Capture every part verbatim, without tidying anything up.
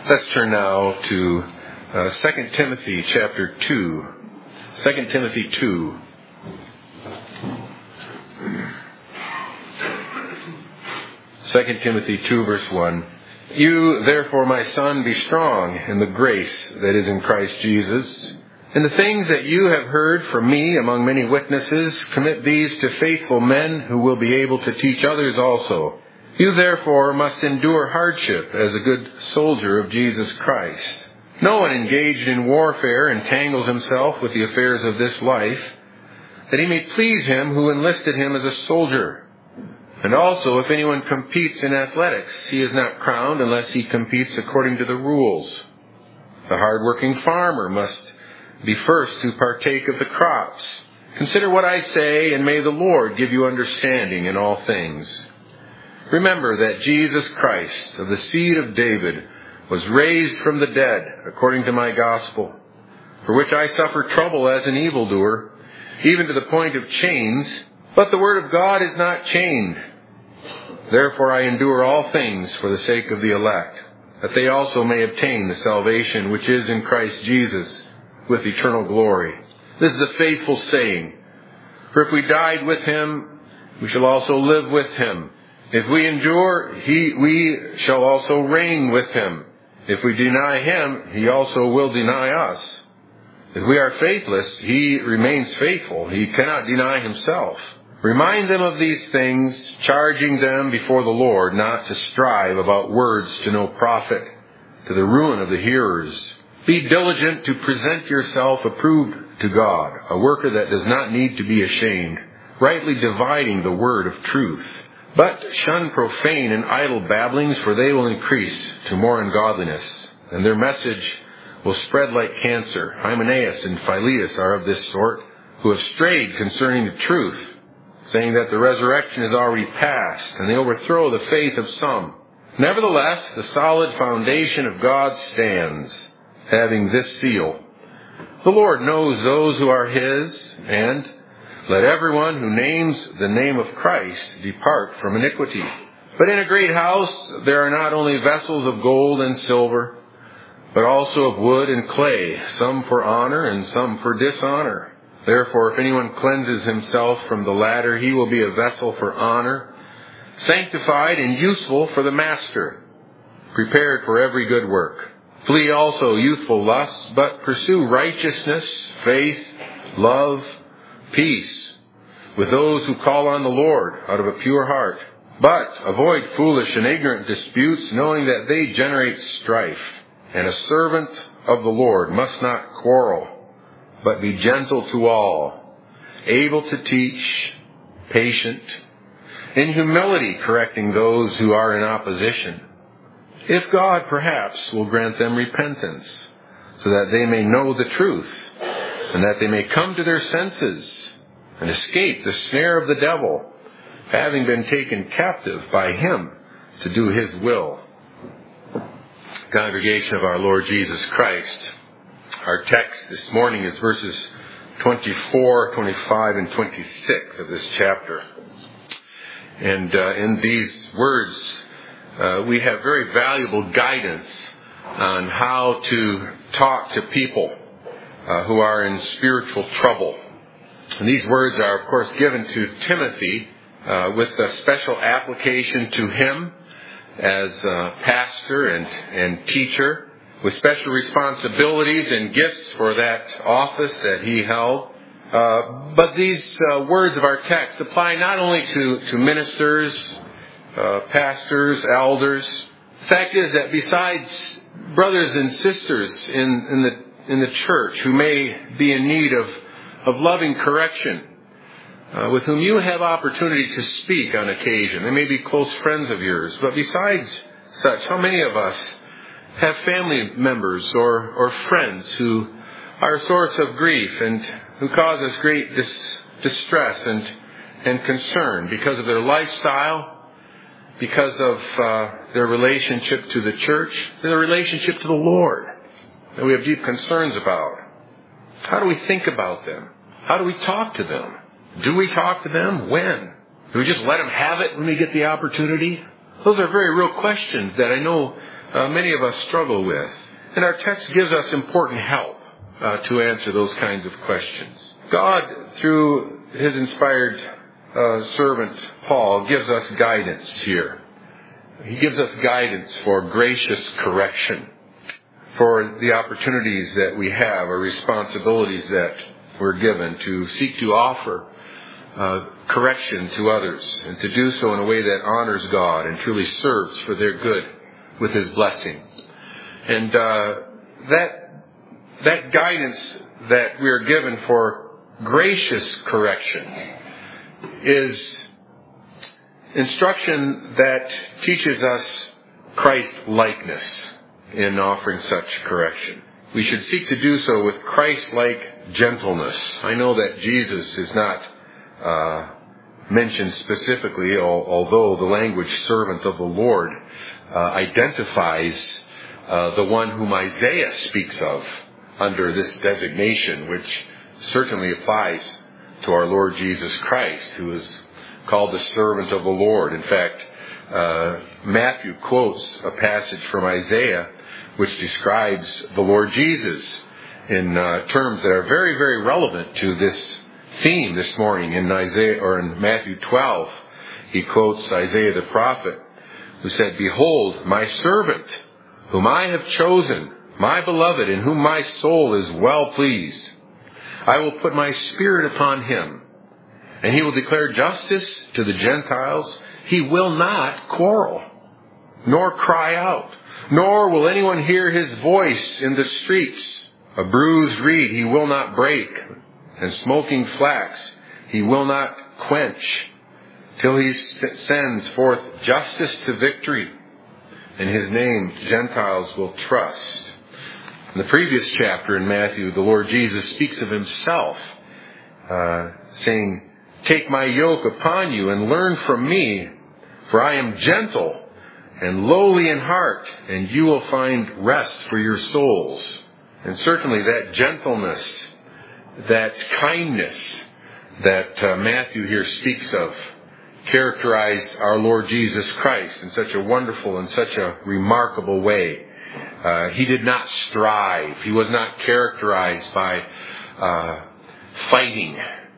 Let's turn now to uh, Second Timothy chapter two. Second Timothy two. Second Timothy two, verse one. You, therefore, my son, be strong in the grace that is in Christ Jesus. And the things that you have heard from me among many witnesses, commit these to faithful men who will be able to teach others also. You, therefore, must endure hardship as a good soldier of Jesus Christ. No one engaged in warfare entangles himself with the affairs of this life, that he may please him who enlisted him as a soldier. And also, if anyone competes in athletics, he is not crowned unless he competes according to the rules. The hard-working farmer must be first to partake of the crops. Consider what I say, and may the Lord give you understanding in all things. Remember that Jesus Christ, of the seed of David, was raised from the dead, according to my gospel, for which I suffer trouble as an evildoer, even to the point of chains, but the word of God is not chained. Therefore I endure all things for the sake of the elect, that they also may obtain the salvation which is in Christ Jesus, with eternal glory. This is a faithful saying. For if we died with him, we shall also live with him. If we endure, he, we shall also reign with him. If we deny him, he also will deny us. If we are faithless, he remains faithful. He cannot deny himself. Remind them of these things, charging them before the Lord not to strive about words to no profit, to the ruin of the hearers. Be diligent to present yourself approved to God, a worker that does not need to be ashamed, rightly dividing the word of truth. But shun profane and idle babblings, for they will increase to more ungodliness, and their message will spread like cancer. Hymenaeus and Philetus are of this sort, who have strayed concerning the truth, saying that the resurrection is already past, and they overthrow the faith of some. Nevertheless, the solid foundation of God stands, having this seal. The Lord knows those who are his, and let everyone who names the name of Christ depart from iniquity. But in a great house there are not only vessels of gold and silver, but also of wood and clay, some for honor and some for dishonor. Therefore, if anyone cleanses himself from the latter, he will be a vessel for honor, sanctified and useful for the master, prepared for every good work. Flee also youthful lusts, but pursue righteousness, faith, love, peace, with those who call on the Lord out of a pure heart. But avoid foolish and ignorant disputes, knowing that they generate strife. And a servant of the Lord must not quarrel, but be gentle to all, able to teach, patient, in humility correcting those who are in opposition, if God perhaps will grant them repentance, so that they may know the truth, and that they may come to their senses and escape the snare of the devil, having been taken captive by him to do his will. Congregation of our Lord Jesus Christ, our text this morning is verses twenty-four, twenty-five, and twenty-six of this chapter. And uh, in these words, uh, we have very valuable guidance on how to talk to people uh, who are in spiritual trouble. And these words are, of course, given to Timothy uh, with a special application to him as a pastor and, and teacher, with special responsibilities and gifts for that office that he held. Uh, but these uh, words of our text apply not only to, to ministers, uh, pastors, elders. The fact is that besides brothers and sisters in, in the in the church who may be in need of, of loving correction, uh, with whom you have opportunity to speak on occasion, they may be close friends of yours. But besides such, how many of us have family members or, or friends who are a source of grief and who cause us great dis- distress and, and concern because of their lifestyle, because of uh, their relationship to the church, their relationship to the Lord, that we have deep concerns about? How do we think about them? How do we talk to them? Do we talk to them? When? Do we just let them have it when we get the opportunity? Those are very real questions that I know uh, many of us struggle with. And our text gives us important help uh, to answer those kinds of questions. God, through His inspired uh, servant Paul, gives us guidance here. He gives us guidance for gracious correction, for the opportunities that we have or responsibilities that we're given to seek to offer uh, correction to others, and to do so in a way that honors God and truly serves for their good with His blessing. And uh, that that guidance that we are given for gracious correction is instruction that teaches us Christ-likeness in offering such correction. We should seek to do so with Christ-like gentleness. I know that Jesus is not uh, mentioned specifically, although the language servant of the Lord uh, identifies uh, the one whom Isaiah speaks of under this designation, which certainly applies to our Lord Jesus Christ, who is called the servant of the Lord. In fact, uh, Matthew quotes a passage from Isaiah which describes the Lord Jesus in uh, terms that are very, very relevant to this theme this morning. In Isaiah or in Matthew twelve, he quotes Isaiah the prophet, who said, "Behold, my servant, whom I have chosen, my beloved, in whom my soul is well pleased. I will put my spirit upon him, and he will declare justice to the Gentiles. He will not quarrel, nor cry out, nor will anyone hear his voice in the streets. A bruised reed he will not break, and smoking flax he will not quench, till he sends forth justice to victory. In his name Gentiles will trust." In the previous chapter in Matthew, the Lord Jesus speaks of himself, uh, saying, "Take my yoke upon you and learn from me, for I am gentle and lowly in heart, and you will find rest for your souls." And certainly that gentleness, that kindness that uh, Matthew here speaks of, characterized our Lord Jesus Christ in such a wonderful and such a remarkable way. Uh, he did not strive. He was not characterized by uh, fighting,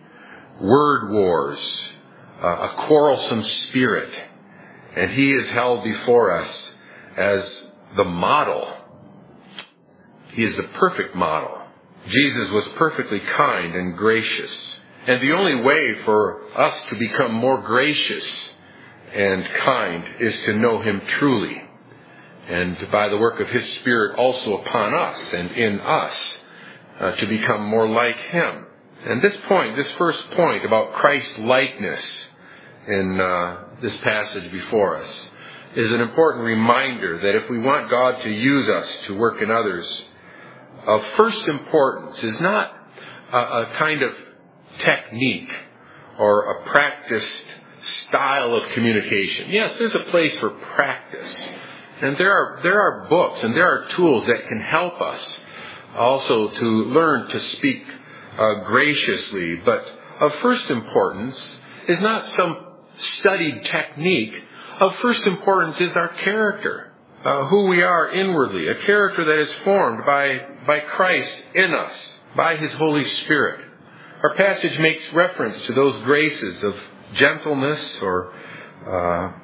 word wars, uh, a quarrelsome spirit. And he is held before us as the model. He is the perfect model. Jesus was perfectly kind and gracious. And the only way for us to become more gracious and kind is to know him truly. And by the work of his Spirit also upon us and in us, uh, to become more like him. And this point, this first point about Christ-likeness in uh, this passage before us, is an important reminder that if we want God to use us to work in others, of first importance is not a, a kind of technique or a practiced style of communication. Yes, there's a place for practice. And there are there are books and there are tools that can help us also to learn to speak uh, graciously. But of first importance is not some studied technique. Of first importance is our character, uh, who we are inwardly, a character that is formed by, by Christ in us, by his Holy Spirit. Our passage makes reference to those graces of gentleness or uh,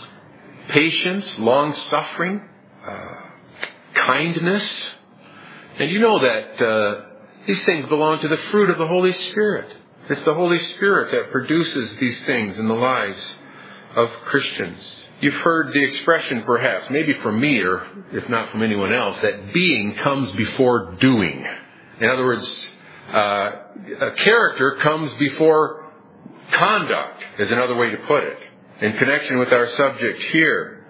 patience, long-suffering, uh, kindness. And you know that uh, these things belong to the fruit of the Holy Spirit. It's the Holy Spirit that produces these things in the lives of Christians. You've heard the expression perhaps, maybe from me or if not from anyone else, that being comes before doing. In other words, uh, a character comes before conduct, is another way to put it. In connection with our subject here,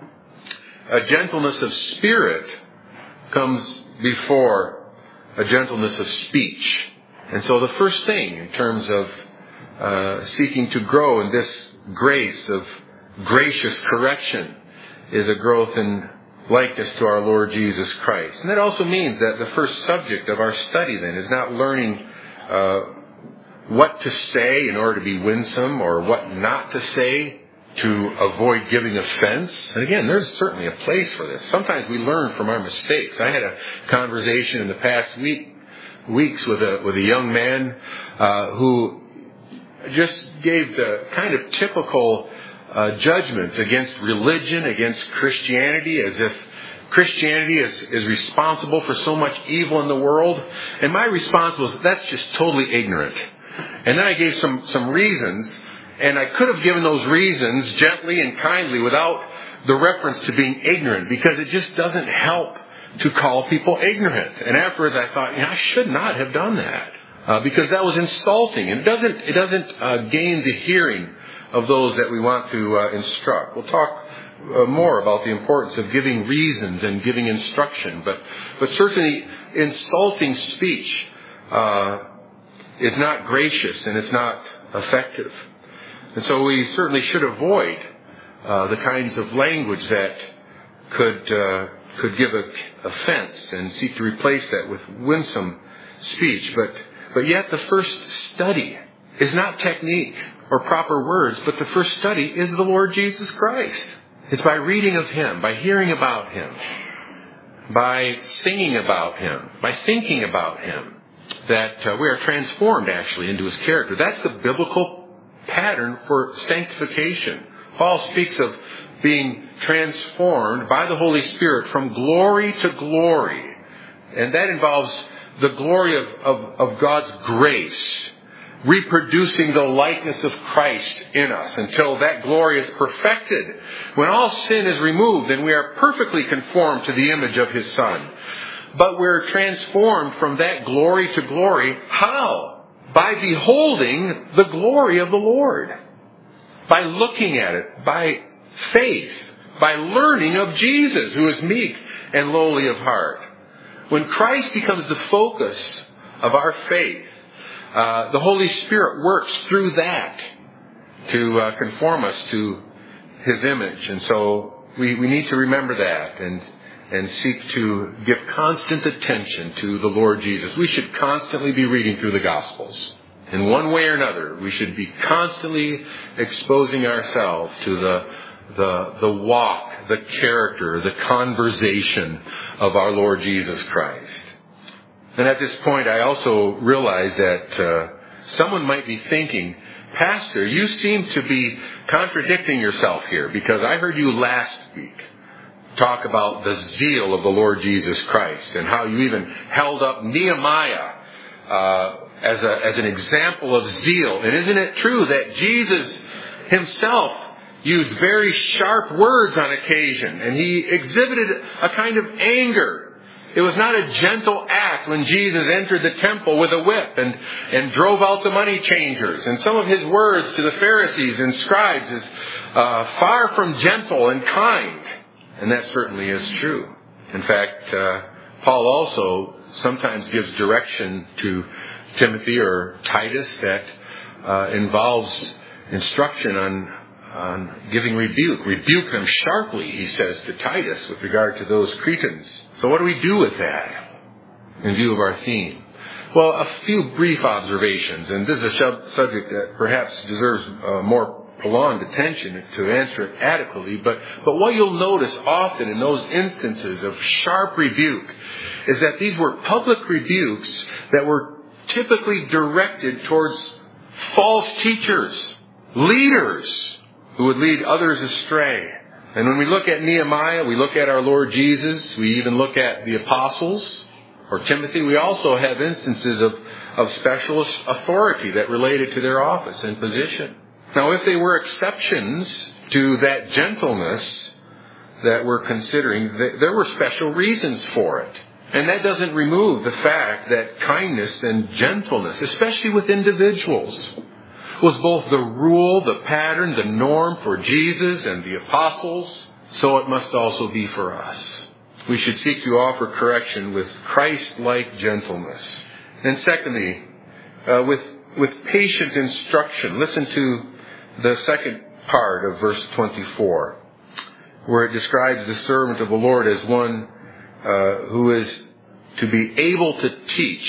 a gentleness of spirit comes before a gentleness of speech. And so the first thing in terms of uh, seeking to grow in this grace of gracious correction is a growth in likeness to our Lord Jesus Christ. And that also means that the first subject of our study then is not learning uh, what to say in order to be winsome or what not to say to avoid giving offense. And again, there's certainly a place for this. Sometimes we learn from our mistakes. I had a conversation in the past week, weeks with a with a young man uh, who just gave the kind of typical uh, judgments against religion, against Christianity, as if Christianity is, is responsible for so much evil in the world. And my response was, that's just totally ignorant. And then I gave some, some reasons, and I could have given those reasons gently and kindly without the reference to being ignorant, because it just doesn't help to call people ignorant. And afterwards I thought, you know, I should not have done that, uh, because that was insulting. And it doesn't, it doesn't uh, gain the hearing of those that we want to uh, instruct. We'll talk Uh, more about the importance of giving reasons and giving instruction, but but certainly insulting speech uh, is not gracious and it's not effective, and so we certainly should avoid uh, the kinds of language that could uh, could give a offense, and seek to replace that with winsome speech. But but yet the first study is not technique or proper words, but the first study is the Lord Jesus Christ. It's by reading of Him, by hearing about Him, by singing about Him, by thinking about Him, that uh, we are transformed actually into His character. That's the biblical pattern for sanctification. Paul speaks of being transformed by the Holy Spirit from glory to glory. And that involves the glory of, of, of God's grace, reproducing the likeness of Christ in us until that glory is perfected. When all sin is removed, then we are perfectly conformed to the image of His Son. But we're transformed from that glory to glory. How? By beholding the glory of the Lord. By looking at it. By faith. By learning of Jesus, who is meek and lowly of heart. When Christ becomes the focus of our faith, Uh, the Holy Spirit works through that to uh, conform us to His image. And so we, we need to remember that and and seek to give constant attention to the Lord Jesus. We should constantly be reading through the Gospels. In one way or another, we should be constantly exposing ourselves to the the the walk, the character, the conversation of our Lord Jesus Christ. And at this point, I also realize that uh, someone might be thinking, Pastor, you seem to be contradicting yourself here, because I heard you last week talk about the zeal of the Lord Jesus Christ and how you even held up Nehemiah uh, as a as an example of zeal. And isn't it true that Jesus Himself used very sharp words on occasion, and He exhibited a kind of anger? It was not a gentle act when Jesus entered the temple with a whip and, and drove out the money changers. And some of His words to the Pharisees and scribes is uh, far from gentle and kind. And that certainly is true. In fact, uh, Paul also sometimes gives direction to Timothy or Titus that uh, involves instruction on on giving rebuke. Rebuke them sharply, he says to Titus, with regard to those Cretans. So what do we do with that in view of our theme? Well, a few brief observations, and this is a subject that perhaps deserves uh, more prolonged attention to answer it adequately, but, but what you'll notice often in those instances of sharp rebuke is that these were public rebukes that were typically directed towards false teachers, leaders, who would lead others astray. And when we look at Nehemiah, we look at our Lord Jesus, we even look at the apostles, or Timothy, we also have instances of, of special authority that related to their office and position. Now, if they were exceptions to that gentleness that we're considering, there were special reasons for it. And that doesn't remove the fact that kindness and gentleness, especially with individuals, was both the rule, the pattern, the norm for Jesus and the apostles, so it must also be for us. We should seek to offer correction with Christ-like gentleness. And secondly, uh, with, with patient instruction. Listen to the second part of verse twenty-four, where it describes the servant of the Lord as one uh, who is to be able to teach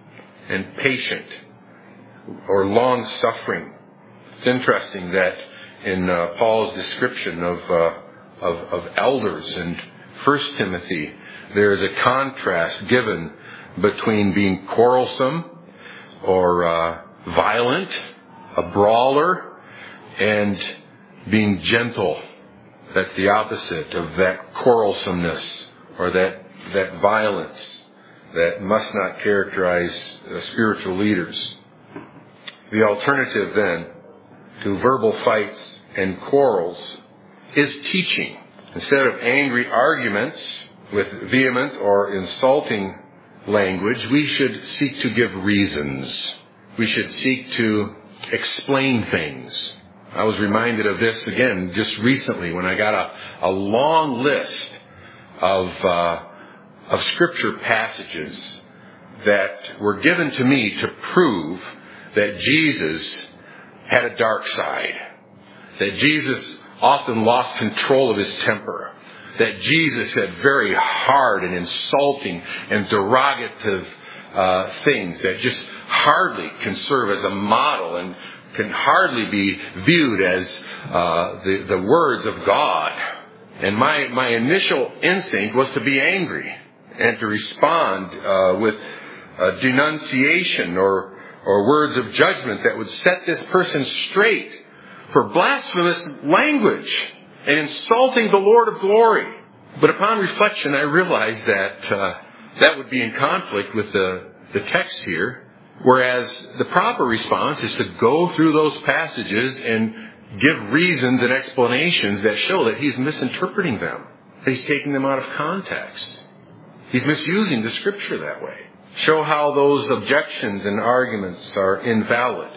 and patient, or long-suffering. It's interesting that in uh, Paul's description of, uh, of of elders in First Timothy. There is a contrast given between being quarrelsome or uh, violent, a brawler, and being gentle. That's the opposite of that quarrelsomeness or that that violence that must not characterize uh, spiritual leaders. The alternative then to verbal fights and quarrels is teaching. Instead of angry arguments with vehement or insulting language, we should seek to give reasons. We should seek to explain things. I was reminded of this again just recently when I got a, a long list of uh, of scripture passages that were given to me to prove that Jesus had a dark side, that Jesus often lost control of his temper, that Jesus had very hard and insulting and derogative uh, things that just hardly can serve as a model and can hardly be viewed as uh, the, the words of God. And my, my initial instinct was to be angry and to respond uh, with uh, denunciation or or words of judgment that would set this person straight for blasphemous language and insulting the Lord of glory. But upon reflection, I realized that uh, that would be in conflict with the, the text here, whereas the proper response is to go through those passages and give reasons and explanations that show that he's misinterpreting them, that he's taking them out of context. He's misusing the Scripture that way. Show how those objections and arguments are invalid.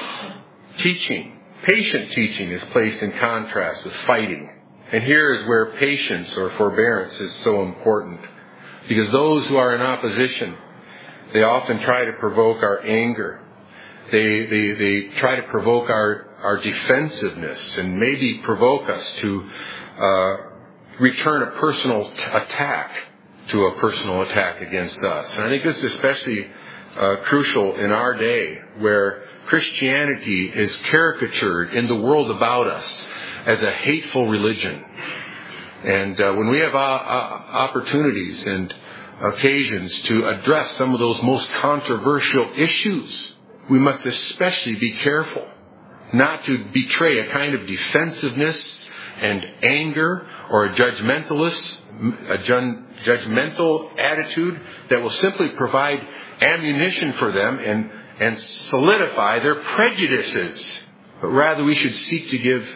Teaching. Patient teaching is placed in contrast with fighting. And here is where patience or forbearance is so important. Because those who are in opposition, they often try to provoke our anger. They, they, they try to provoke our, our defensiveness and maybe provoke us to uh, return a personal t- attack to a personal attack against us. And I think this is especially uh, crucial in our day where Christianity is caricatured in the world about us as a hateful religion. And uh, when we have uh, uh, opportunities and occasions to address some of those most controversial issues, we must especially be careful not to betray a kind of defensiveness and anger or a judgmentalist, a judgmental attitude that will simply provide ammunition for them and, and solidify their prejudices. But rather we should seek to give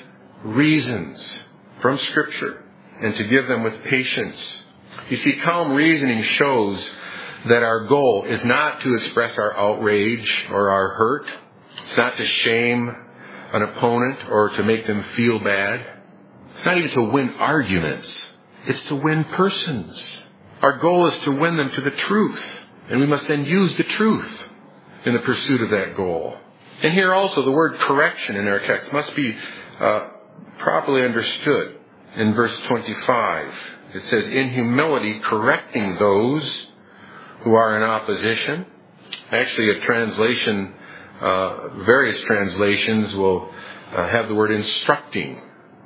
reasons from Scripture and to give them with patience. You see, calm reasoning shows that our goal is not to express our outrage or our hurt. It's not to shame an opponent or to make them feel bad. It's not even to win arguments. It's to win persons. Our goal is to win them to the truth. And we must then use the truth in the pursuit of that goal. And here also the word correction in our text must be uh, properly understood. In verse twenty-five, it says, in humility correcting those who are in opposition. Actually, a translation, uh, various translations will uh, have the word instructing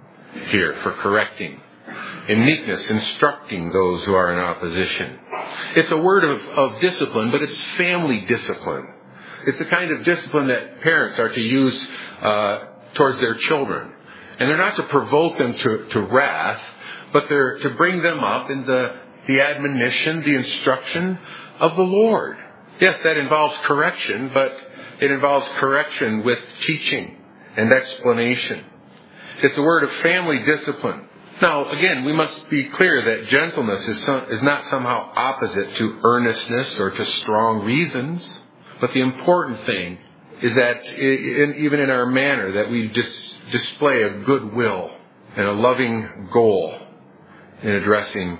here for correcting. In meekness, instructing those who are in opposition. It's a word of, of discipline, but it's family discipline. It's the kind of discipline that parents are to use uh, towards their children. And they're not to provoke them to, to wrath, but they're to bring them up in the, the admonition, the instruction of the Lord. Yes, that involves correction, but it involves correction with teaching and explanation. It's a word of family discipline. Now, again, we must be clear that gentleness is, some, is not somehow opposite to earnestness or to strong reasons. But the important thing is that in, even in our manner, that we dis, display a goodwill and a loving goal in addressing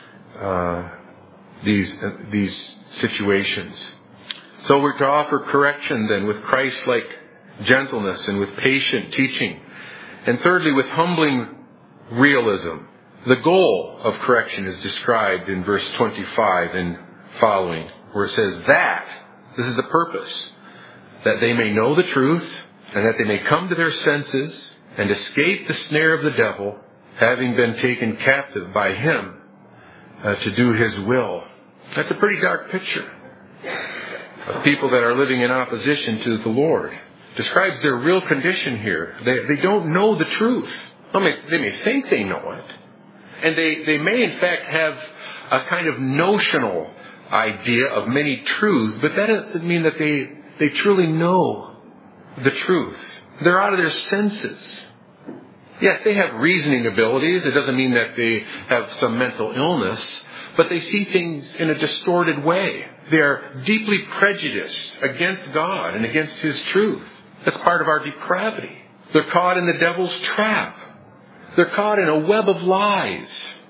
uh, these uh, these situations. So we're to offer correction then with Christ-like gentleness and with patient teaching. And thirdly, with humbling realism. The goal of correction is described in verse twenty-five and following, where it says that, this is the purpose, that they may know the truth and that they may come to their senses and escape the snare of the devil, having been taken captive by him uh, to do his will. That's a pretty dark picture of people that are living in opposition to the Lord. Describes their real condition here. They, they don't know the truth. I mean, they may think they know it. And they, they may in fact have a kind of notional idea of many truths, but that doesn't mean that they, they truly know the truth. They're out of their senses. Yes, they have reasoning abilities. It doesn't mean that they have some mental illness, but they see things in a distorted way. They are deeply prejudiced against God and against His truth. That's part of our depravity. They're caught in the devil's trap. They're caught in a web of lies.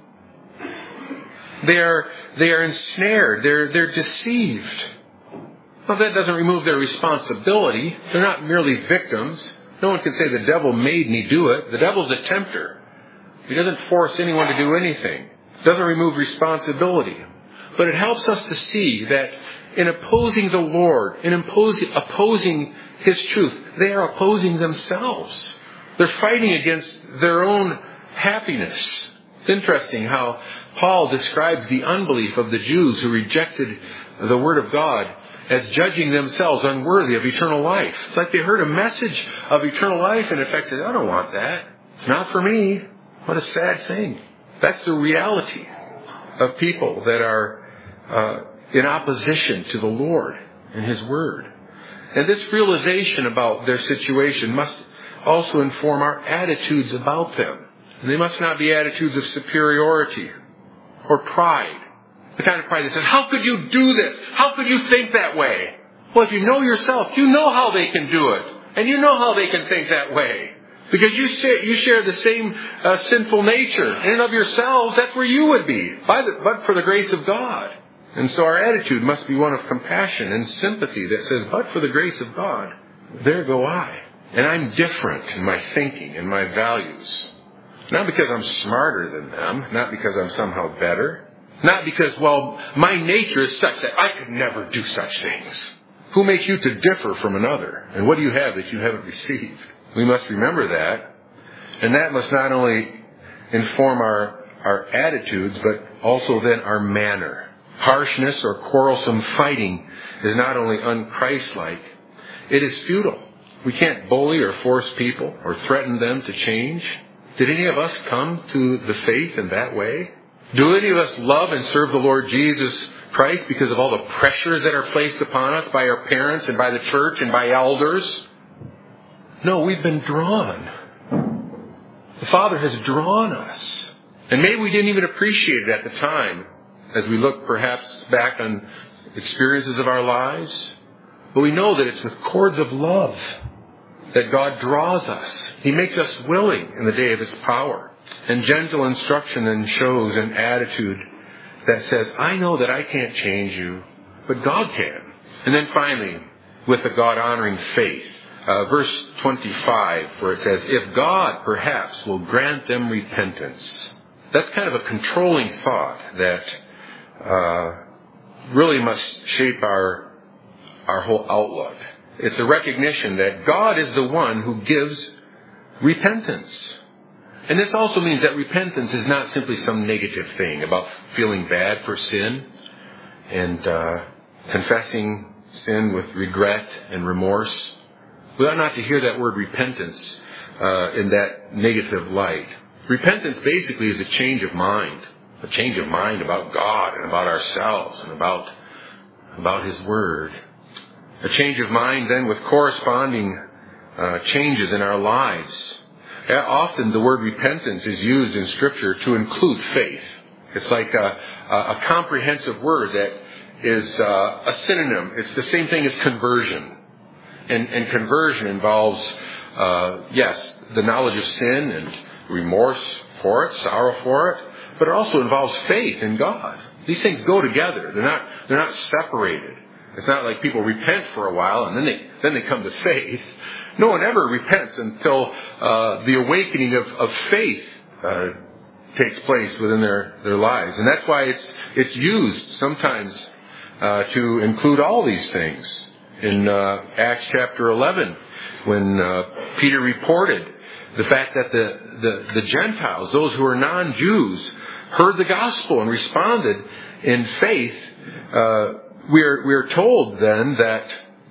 They are, they are ensnared. They're, they're deceived. Well, that doesn't remove their responsibility. They're not merely victims. No one can say the devil made me do it. The devil's a tempter. He doesn't force anyone to do anything. It doesn't remove responsibility. But it helps us to see that in opposing the Lord, in opposing, opposing His truth, they are opposing themselves. They're fighting against their own happiness. It's interesting how Paul describes the unbelief of the Jews who rejected the Word of God as judging themselves unworthy of eternal life. It's like they heard a message of eternal life and in fact said, I don't want that. It's not for me. What a sad thing. That's the reality of people that are uh, in opposition to the Lord and His Word. And this realization about their situation must also inform our attitudes about them. And they must not be attitudes of superiority or pride. The kind of pride that says, how could you do this? How could you think that way? Well, if you know yourself, you know how they can do it. And you know how they can think that way. Because you share, you share the same uh, sinful nature. In and of yourselves, that's where you would be. By the, but for the grace of God. And so our attitude must be one of compassion and sympathy that says, but for the grace of God, there go I. And I'm different in my thinking and my values. Not because I'm smarter than them. Not because I'm somehow better. Not because, well, my nature is such that I could never do such things. Who makes you to differ from another? And what do you have that you haven't received? We must remember that. And that must not only inform our, our attitudes, but also then our manner. Harshness or quarrelsome fighting is not only un-Christ-like, it is futile. We can't bully or force people or threaten them to change. Did any of us come to the faith in that way? Do any of us love and serve the Lord Jesus Christ because of all the pressures that are placed upon us by our parents and by the church and by elders? No, we've been drawn. The Father has drawn us. And maybe we didn't even appreciate it at the time as we look perhaps back on experiences of our lives. But we know that it's with cords of love that God draws us. He makes us willing in the day of His power. And gentle instruction then shows an attitude that says, I know that I can't change you, but God can. And then finally, with a God-honoring faith, uh, verse twenty-five, where it says, if God perhaps will grant them repentance. That's kind of a controlling thought that uh, really must shape our, our whole outlook. It's a recognition that God is the one who gives repentance. And this also means that repentance is not simply some negative thing about feeling bad for sin and uh, confessing sin with regret and remorse. We ought not to hear that word repentance uh, in that negative light. Repentance basically is a change of mind, a change of mind about God and about ourselves and about, about His Word. A change of mind then with corresponding uh, changes in our lives. Often the word repentance is used in Scripture to include faith. It's like a, a comprehensive word that is uh, a synonym. It's the same thing as conversion. And, and conversion involves, uh, yes, the knowledge of sin and remorse for it, sorrow for it, but it also involves faith in God. These things go together. They're not, they're not separated. It's not like people repent for a while and then they, then they come to faith. No one ever repents until uh, the awakening of, of faith uh, takes place within their, their lives. And that's why it's it's used sometimes uh, to include all these things. In uh, Acts chapter eleven, when uh, Peter reported The fact that the, the, the Gentiles, those who are non-Jews, heard the gospel and responded in faith. Uh, we are we are told then that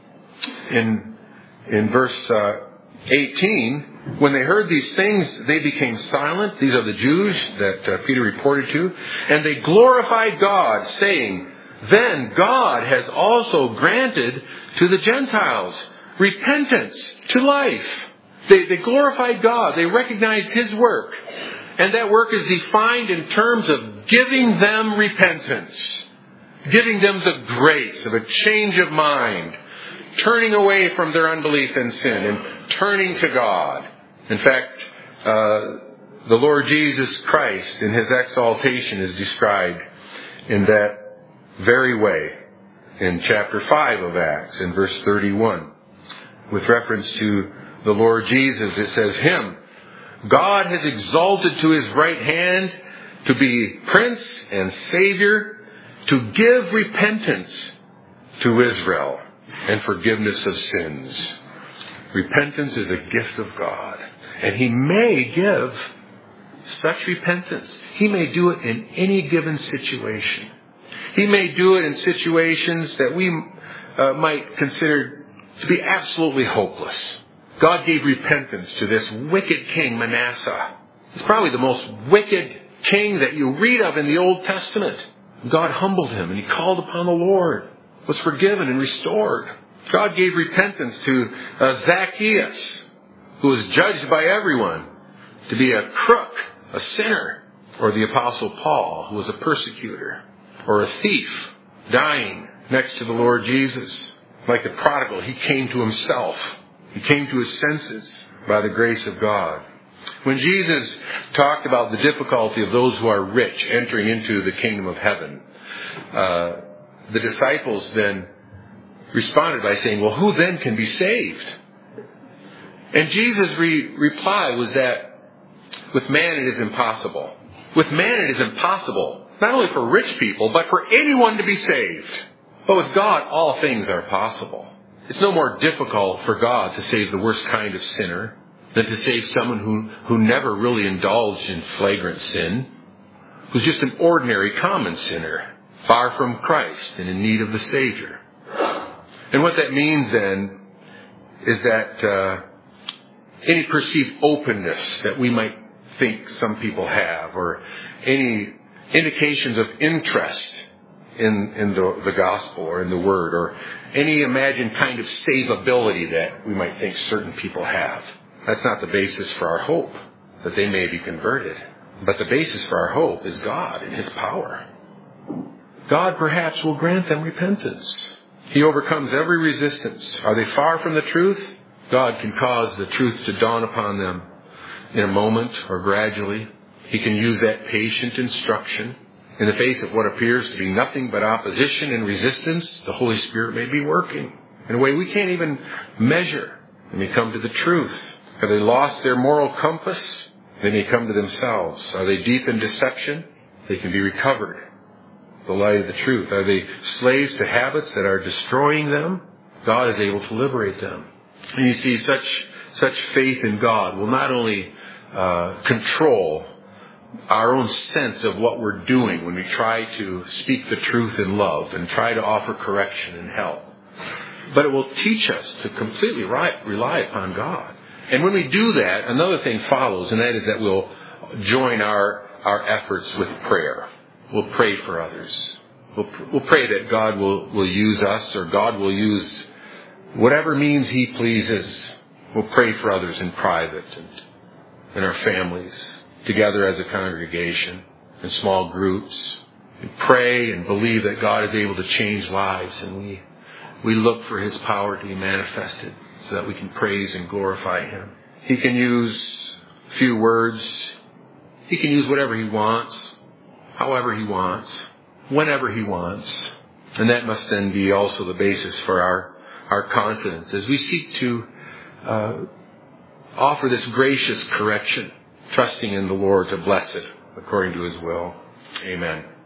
in in verse uh, eighteen, when they heard these things, they became silent. These are the Jews that uh, Peter reported to, and they glorified God, saying, "Then God has also granted to the Gentiles repentance to life." They, they glorified God. They recognized His work. And that work is defined in terms of giving them repentance. Giving them the grace of a change of mind. Turning away from their unbelief and sin and turning to God. In fact, uh, the Lord Jesus Christ in His exaltation is described in that very way in chapter five of Acts in verse thirty-one. With reference to the Lord Jesus, it says, "Him God has exalted to His right hand to be Prince and Savior, to give repentance to Israel and forgiveness of sins." Repentance is a gift of God. And He may give such repentance. He may do it in any given situation. He may do it in situations that we uh, might consider to be absolutely hopeless. God gave repentance to this wicked king, Manasseh. He's probably the most wicked king that you read of in the Old Testament. God humbled him and he called upon the Lord, was forgiven and restored. God gave repentance to uh, Zacchaeus, who was judged by everyone to be a crook, a sinner, or the Apostle Paul, who was a persecutor, or a thief, dying next to the Lord Jesus. Like the prodigal, he came to himself. He came to his senses by the grace of God. When Jesus talked about the difficulty of those who are rich entering into the kingdom of heaven, uh, the disciples then responded by saying, "Well, who then can be saved?" And Jesus' re- reply was that with man it is impossible. With man it is impossible, not only for rich people, but for anyone to be saved. But with God, all things are possible. It's no more difficult for God to save the worst kind of sinner than to save someone who, who never really indulged in flagrant sin, who's just an ordinary common sinner, far from Christ and in need of the Savior. And what that means then is that uh, any perceived openness that we might think some people have, or any indications of interest in, in the, the gospel or in the word, or any imagined kind of savability that we might think certain people have. That's not the basis for our hope, that they may be converted. But the basis for our hope is God and His power. God perhaps will grant them repentance. He overcomes every resistance. Are they far from the truth? God can cause the truth to dawn upon them in a moment or gradually. He can use that patient instruction. In the face of what appears to be nothing but opposition and resistance, the Holy Spirit may be working in a way we can't even measure. They may come to the truth. Have they lost their moral compass? They may come to themselves. Are they deep in deception? They can be recovered. The light of the truth. Are they slaves to habits that are destroying them? God is able to liberate them. And you see, such such faith in God will not only uh, control our own sense of what we're doing when we try to speak the truth in love and try to offer correction and help, but it will teach us to completely rely upon God. And when we do that, another thing follows, and that is that we'll join our, our efforts with prayer. We'll pray for others. We'll, we'll pray that God will, will use us, or God will use whatever means He pleases. We'll pray for others in private and in our families, together as a congregation, in small groups. We pray and believe that God is able to change lives, and we we look for His power to be manifested so that we can praise and glorify Him. He can use few words. He can use whatever He wants, however He wants, whenever He wants. And that must then be also the basis for our, our confidence as we seek to uh, offer this gracious correction, trusting in the Lord to bless it according to His will. Amen.